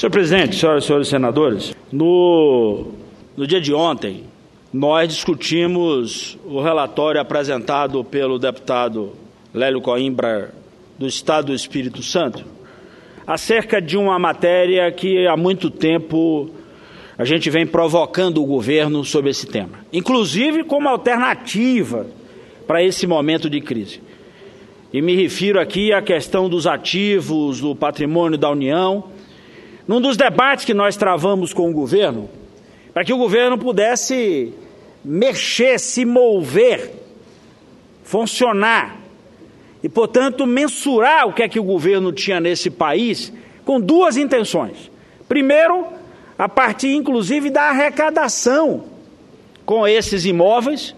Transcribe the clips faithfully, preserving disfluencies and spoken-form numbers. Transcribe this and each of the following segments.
Senhor presidente, senhoras e senhores senadores, no, no dia de ontem, nós discutimos o relatório apresentado pelo deputado Lélio Coimbra, do Estado do Espírito Santo, acerca de uma matéria que há muito tempo a gente vem provocando o governo sobre esse tema, inclusive como alternativa para esse momento de crise. E me refiro aqui à questão dos ativos, do patrimônio da União. Num dos debates que nós travamos com o governo, para que o governo pudesse mexer, se mover, funcionar, e, portanto, mensurar o que é que o governo tinha nesse país, com duas intenções. Primeiro, a partir, inclusive, da arrecadação com esses imóveis,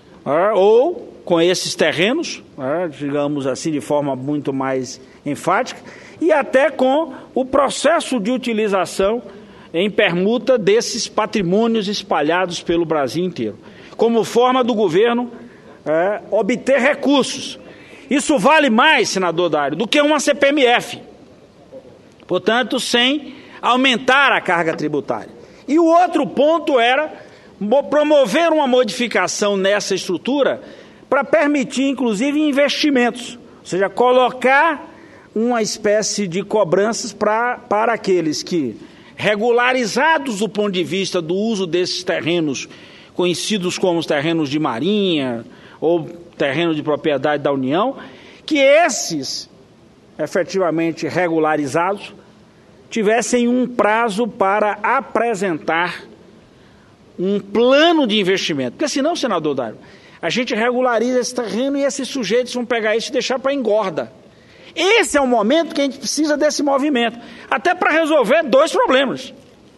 ou com esses terrenos, digamos assim, de forma muito mais enfática, e até com o processo de utilização em permuta desses patrimônios espalhados pelo Brasil inteiro, como forma do governo é, obter recursos. Isso vale mais, senador Dário, do que uma C P M F, portanto, sem aumentar a carga tributária. E o outro ponto era promover uma modificação nessa estrutura para permitir, inclusive, investimentos, ou seja, colocar uma espécie de cobranças pra, para aqueles que, regularizados do ponto de vista do uso desses terrenos, conhecidos como os terrenos de marinha ou terrenos de propriedade da União, que esses, efetivamente regularizados, tivessem um prazo para apresentar um plano de investimento. Porque senão, senador Dário, a gente regulariza esse terreno e esses sujeitos vão pegar isso e deixar para engorda. Esse é o momento que a gente precisa desse movimento, até para resolver dois problemas.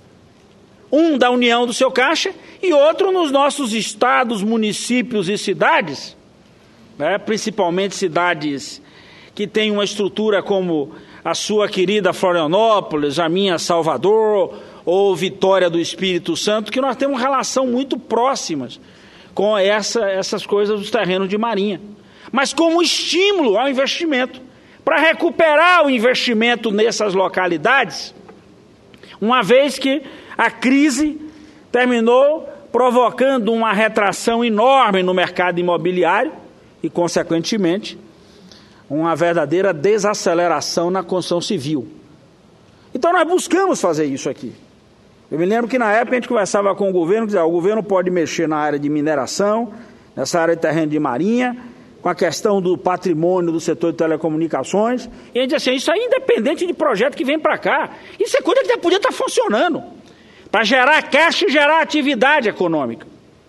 Um da União do seu caixa e outro nos nossos estados, municípios e cidades, né, principalmente cidades que têm uma estrutura como a sua querida Florianópolis, a minha Salvador ou Vitória do Espírito Santo, que nós temos relação muito próximas com essa, essas coisas dos terrenos de marinha, mas como estímulo ao investimento, para recuperar o investimento nessas localidades, uma vez que a crise terminou provocando uma retração enorme no mercado imobiliário e, consequentemente, uma verdadeira desaceleração na construção civil. Então nós buscamos fazer isso aqui. Eu me lembro que na época a gente conversava com o governo, dizia, o governo pode mexer na área de mineração, nessa área de terreno de marinha, com a questão do patrimônio do setor de telecomunicações, e a gente dizia assim, isso aí é independente de projeto que vem para cá, isso é coisa que já podia estar funcionando, para gerar caixa e gerar atividade econômica.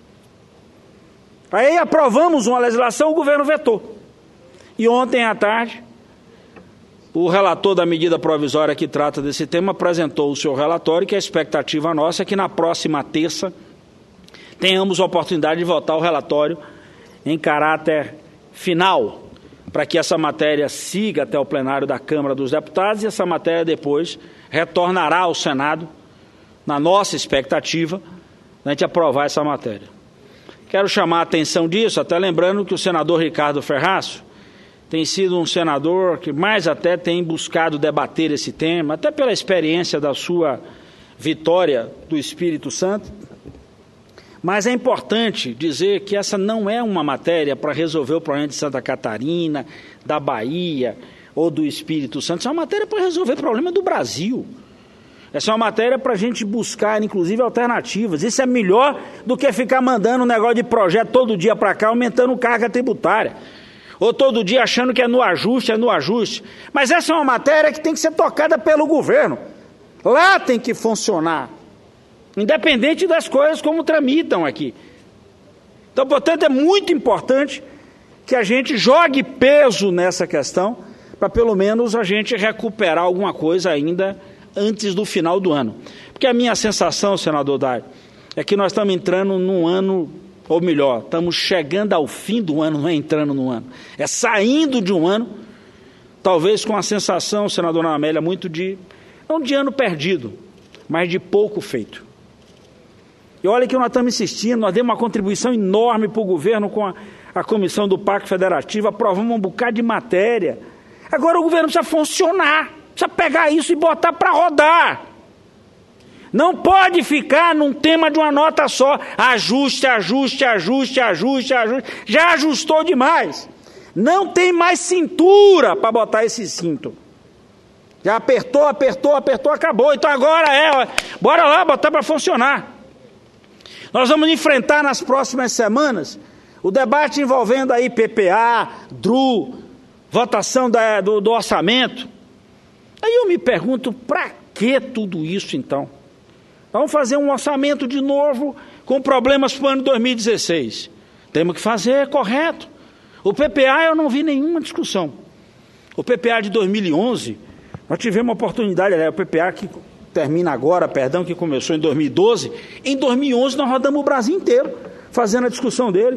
Aí aprovamos uma legislação, o governo vetou. E ontem à tarde, o relator da medida provisória que trata desse tema apresentou o seu relatório, que a expectativa nossa é que na próxima terça tenhamos a oportunidade de votar o relatório em caráter final, para que essa matéria siga até o plenário da Câmara dos Deputados e essa matéria depois retornará ao Senado, na nossa expectativa, a gente aprovar essa matéria. Quero chamar a atenção disso, até lembrando que o senador Ricardo Ferraz tem sido um senador que mais até tem buscado debater esse tema, até pela experiência da sua Vitória do Espírito Santo. Mas é importante dizer que essa não é uma matéria para resolver o problema de Santa Catarina, da Bahia ou do Espírito Santo. Essa é uma matéria para resolver o problema do Brasil. Essa é uma matéria para a gente buscar, inclusive, alternativas. Isso é melhor do que ficar mandando um negócio de projeto todo dia para cá, aumentando carga tributária. Ou todo dia achando que é no ajuste, é no ajuste. Mas essa é uma matéria que tem que ser tocada pelo governo. Lá tem que funcionar. Independente das coisas como tramitam aqui. Então, portanto, é muito importante que a gente jogue peso nessa questão, para pelo menos a gente recuperar alguma coisa ainda antes do final do ano. Porque a minha sensação, senador Dário, é que nós estamos entrando num ano, ou melhor, estamos chegando ao fim do ano, não é entrando no ano, é saindo de um ano, talvez com a sensação, senadora Amélia, muito de, não de ano perdido, mas de pouco feito. E olha que nós estamos insistindo, nós demos uma contribuição enorme para o governo com a, a comissão do Pacto Federativo, aprovamos um bocado de matéria. Agora o governo precisa funcionar, precisa pegar isso e botar para rodar. Não pode ficar num tema de uma nota só. Ajuste, ajuste, ajuste, ajuste, ajuste. Já ajustou demais. Não tem mais cintura para botar esse cinto. Já apertou, apertou, apertou, acabou. Então agora é, ó, bora lá botar para funcionar. Nós vamos enfrentar nas próximas semanas o debate envolvendo aí P P A, D R U, votação da, do, do orçamento. Aí eu me pergunto, para que tudo isso então? Vamos fazer um orçamento de novo com problemas para o ano dois mil e dezesseis. Temos que fazer, é correto. O P P A eu não vi nenhuma discussão. O P P A de dois mil e onze, nós tivemos uma oportunidade, aliás, o P P A que termina agora, perdão, que começou em dois mil e doze. Em dois mil e onze nós rodamos o Brasil inteiro, fazendo a discussão dele,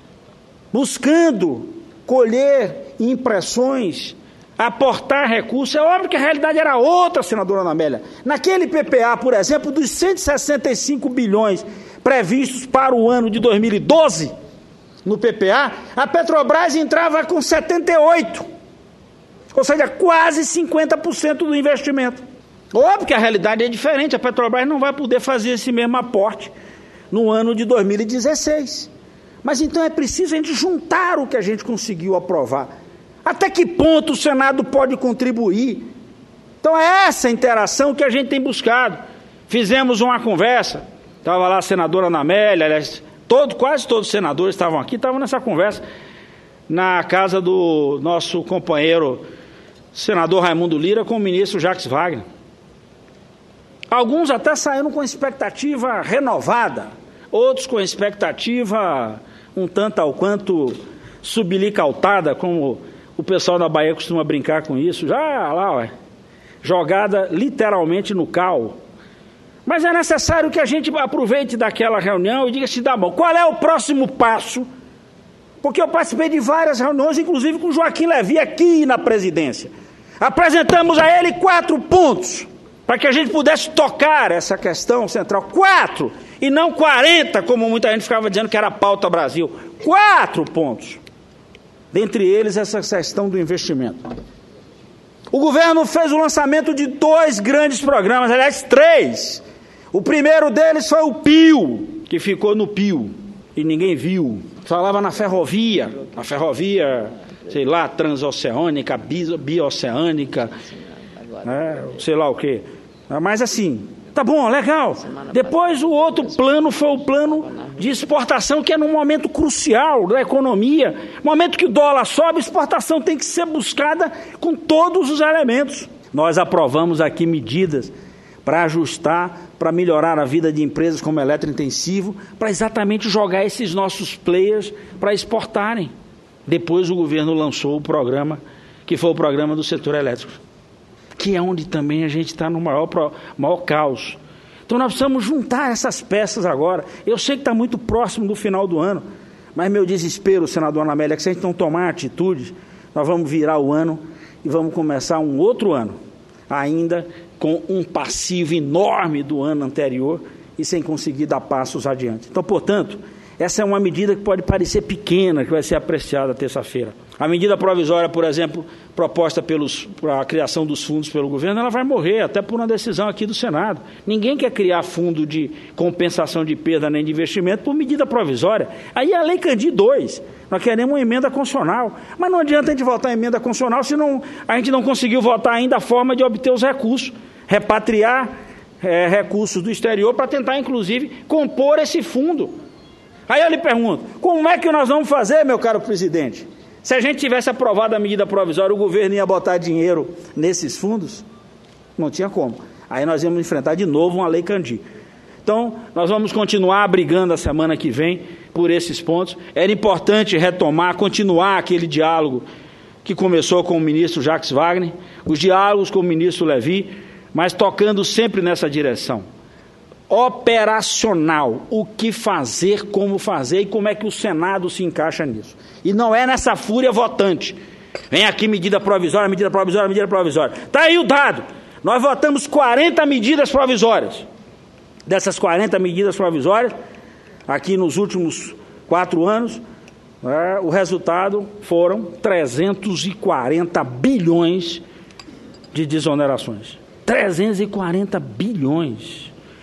buscando colher impressões, aportar recursos. É óbvio que a realidade era outra, senadora Ana Amélia. Naquele P P A, por exemplo, dos cento e sessenta e cinco bilhões previstos para o ano de dois mil e doze, no P P A, a Petrobras entrava com setenta e oito, ou seja, quase cinquenta por cento do investimento. Óbvio que a realidade é diferente, a Petrobras não vai poder fazer esse mesmo aporte no ano de dois mil e dezesseis. Mas então é preciso a gente juntar o que a gente conseguiu aprovar. Até que ponto o Senado pode contribuir? Então é essa interação que a gente tem buscado. Fizemos uma conversa, estava lá a senadora Ana Amélia, aliás, todo, quase todos os senadores estavam aqui, estavam nessa conversa, na casa do nosso companheiro senador Raimundo Lira com o ministro Jacques Wagner. Alguns até saíram com expectativa renovada, outros com expectativa um tanto ao quanto subilicautada, como o pessoal da Bahia costuma brincar com isso, já lá, ó, jogada literalmente no cal. Mas é necessário que a gente aproveite daquela reunião e diga assim, tá bom, qual é o próximo passo? Porque eu participei de várias reuniões, inclusive com Joaquim Levy aqui na presidência. Apresentamos a ele quatro pontos, para que a gente pudesse tocar essa questão central. Quatro, e não quarenta, como muita gente ficava dizendo que era a pauta Brasil. Quatro pontos. Dentre eles, essa questão do investimento. O governo fez o lançamento de dois grandes programas, aliás, três. O primeiro deles foi o P I O, que ficou no P I O, e ninguém viu. Falava na ferrovia, a ferrovia, sei lá, transoceânica, bioceânica, né, sei lá o quê. Mas assim, tá bom, legal. Depois o outro plano foi o plano de exportação, que é num momento crucial da economia. No momento que o dólar sobe, a exportação tem que ser buscada com todos os elementos. Nós aprovamos aqui medidas para ajustar, para melhorar a vida de empresas como eletrointensivo, para exatamente jogar esses nossos players para exportarem. Depois o governo lançou o programa, que foi o programa do setor elétrico, que é onde também a gente está no maior, maior caos. Então nós precisamos juntar essas peças agora. Eu sei que está muito próximo do final do ano, mas meu desespero, senador Ana Amélia, é que se a gente não tomar atitude, nós vamos virar o ano e vamos começar um outro ano, ainda com um passivo enorme do ano anterior e sem conseguir dar passos adiante. Então, portanto, essa é uma medida que pode parecer pequena, que vai ser apreciada terça-feira. A medida provisória, por exemplo, proposta para a criação dos fundos pelo governo, ela vai morrer, até por uma decisão aqui do Senado. Ninguém quer criar fundo de compensação de perda nem de investimento por medida provisória. Aí é a Lei Candir dois. Nós queremos uma emenda constitucional. Mas não adianta a gente votar em emenda constitucional se não, a gente não conseguiu votar ainda a forma de obter os recursos. Repatriar é, recursos do exterior para tentar, inclusive, compor esse fundo. Aí eu lhe pergunto, como é que nós vamos fazer, meu caro presidente? Se a gente tivesse aprovado a medida provisória, o governo ia botar dinheiro nesses fundos? Não tinha como. Aí nós íamos enfrentar de novo uma Lei Candir. Então, nós vamos continuar brigando a semana que vem por esses pontos. Era importante retomar, continuar aquele diálogo que começou com o ministro Jacques Wagner, os diálogos com o ministro Levy, mas tocando sempre nessa direção. Operacional, o que fazer, como fazer e como é que o Senado se encaixa nisso. E não é nessa fúria votante. Vem aqui medida provisória, medida provisória, medida provisória. Está aí o dado. Nós votamos quarenta medidas provisórias. Dessas quarenta medidas provisórias, aqui nos últimos quatro anos, é, o resultado foram trezentos e quarenta bilhões de desonerações. trezentos e quarenta bilhões.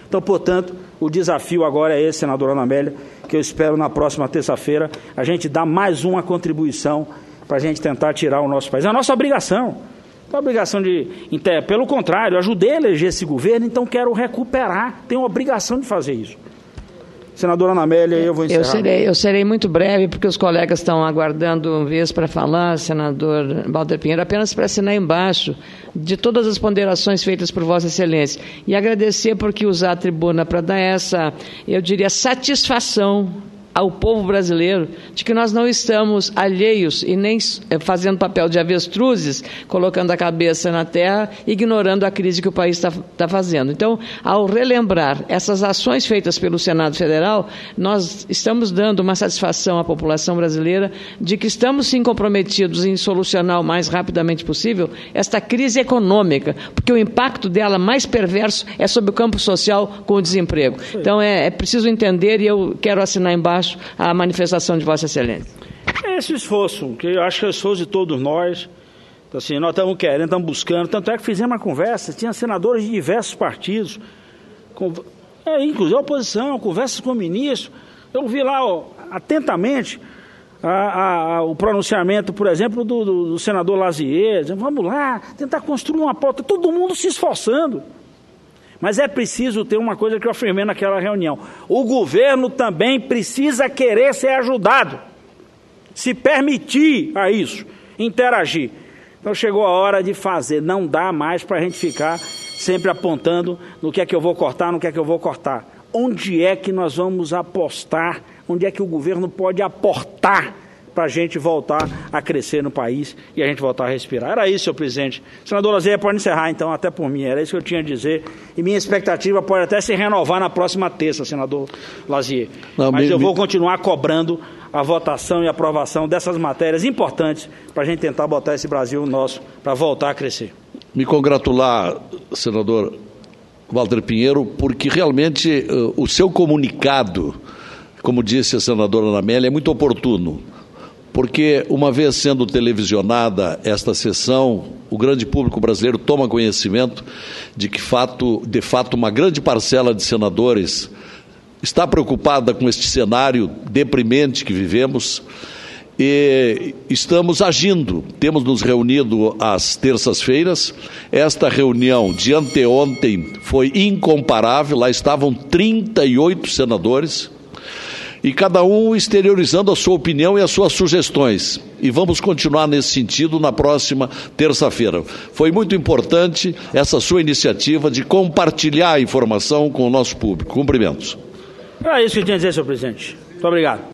Então, portanto, o desafio agora é esse, senadora Ana Amélia, que eu espero na próxima terça-feira a gente dar mais uma contribuição para a gente tentar tirar o nosso país. É a nossa obrigação. Não é obrigação de... Pelo contrário, eu ajudei a eleger esse governo, então quero recuperar. Tenho a obrigação de fazer isso. Senadora Ana Amélia, eu vou encerrar. Eu serei, eu serei muito breve, porque os colegas estão aguardando vez para falar, senador Walter Pinheiro, apenas para assinar embaixo de todas as ponderações feitas por Vossa Excelência. E agradecer porque usar a tribuna para dar essa, eu diria, satisfação ao povo brasileiro de que nós não estamos alheios e nem fazendo papel de avestruzes, colocando a cabeça na terra, ignorando a crise que o país está tá fazendo. Então, ao relembrar essas ações feitas pelo Senado Federal, nós estamos dando uma satisfação à população brasileira de que estamos sim comprometidos em solucionar o mais rapidamente possível esta crise econômica, porque o impacto dela mais perverso é sobre o campo social com o desemprego. Então, é, é preciso entender, e eu quero assinar embaixo a manifestação de Vossa Excelência. Esse esforço, que eu acho que é o esforço de todos nós, assim, nós estamos querendo, estamos buscando, tanto é que fizemos uma conversa, tinha senadores de diversos partidos, com, é, inclusive a oposição, conversas com o ministro, eu vi lá ó, atentamente a, a, a, o pronunciamento, por exemplo, do, do, do senador Lazier, dizendo, vamos lá, tentar construir uma pauta, todo mundo se esforçando. Mas é preciso ter uma coisa que eu afirmei naquela reunião. O governo também precisa querer ser ajudado, se permitir a isso, interagir. Então chegou a hora de fazer. Não dá mais para a gente ficar sempre apontando no que é que eu vou cortar, no que é que eu vou cortar. Onde é que nós vamos apostar? Onde é que o governo pode aportar para a gente voltar a crescer no país e a gente voltar a respirar? Era isso, senhor presidente. Senador Lazier, pode encerrar, então, até por mim. Era isso que eu tinha a dizer. E minha expectativa pode até se renovar na próxima terça, senador Lazier. Não, Mas me, eu vou me... continuar cobrando a votação e aprovação dessas matérias importantes para a gente tentar botar esse Brasil nosso para voltar a crescer. Me congratular, senador Walter Pinheiro, porque realmente uh, o seu comunicado, como disse a senadora Ana Amélia, é muito oportuno. Porque, uma vez sendo televisionada esta sessão, o grande público brasileiro toma conhecimento de que, fato, de fato, uma grande parcela de senadores está preocupada com este cenário deprimente que vivemos e estamos agindo. Temos nos reunido às terças-feiras. Esta reunião de anteontem foi incomparável, lá estavam trinta e oito senadores. E cada um exteriorizando a sua opinião e as suas sugestões. E vamos continuar nesse sentido na próxima terça-feira. Foi muito importante essa sua iniciativa de compartilhar a informação com o nosso público. Cumprimentos. É isso que eu tinha a dizer, senhor presidente. Muito obrigado.